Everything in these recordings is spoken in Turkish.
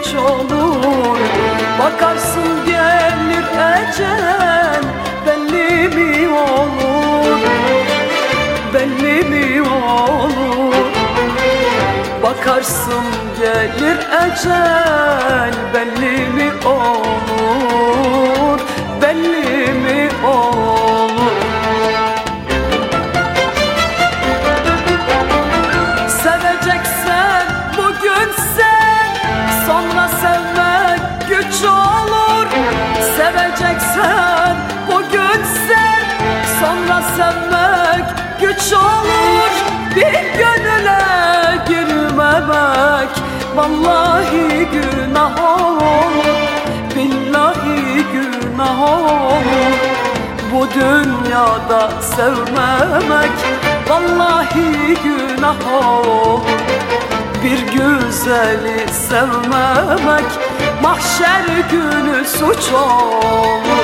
güç olur. Bakarsın gelir ecel, belli mi olur, belli mi olur. Bakarsın gelir ecel, belli mi olur, belli mi olur. Seveceksen bugün sen, sonra sevmek güç olur. Seveceksen bugün sen, sonra sevmek güç olur. Bir gönüle girmemek vallahi günah olur, billahi günah olur. Bu dünyada sevmemek vallahi günah olur. Bir güzeli sevmemek mahşer günü suç olur.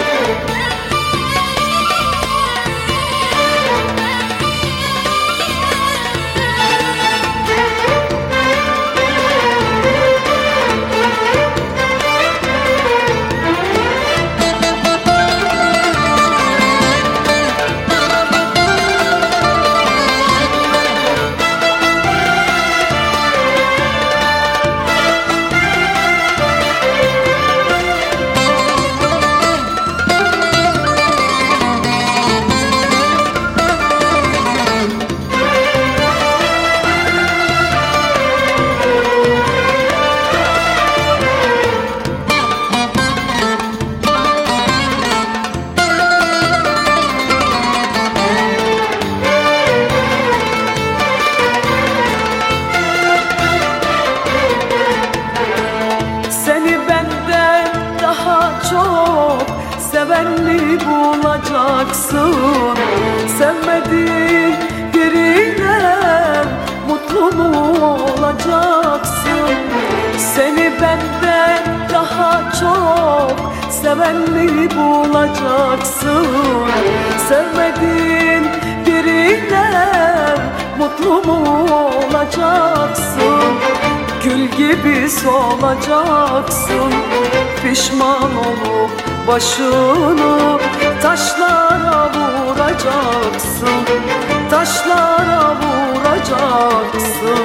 Sevenli bulacaksın, sevmediğin biriyle mutlu mu olacaksın? Seni benden daha çok sevenli bulacaksın, sevmediğin biriyle mutlu mu olacaksın? Gül gibi solacaksın, pişman olup başını taşlara vuracaksın, taşlara vuracaksın.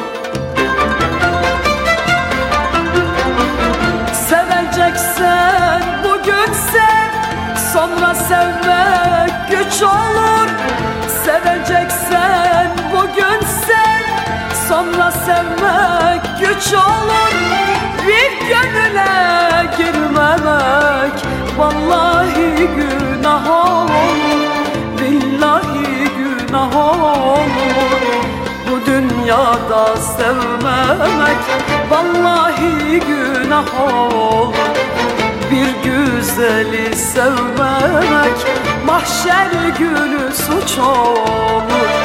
Seveceksen bugün sen, sonra sevmek güç olur. Seveceksen bugün sen, sonra sevmek güç olur. Bir gönüle girmemek vallahi günah olur, billahi günah olur. Bu dünyada sevmemek vallahi günah olur. Bir güzeli sevmemek mahşer günü suç olur.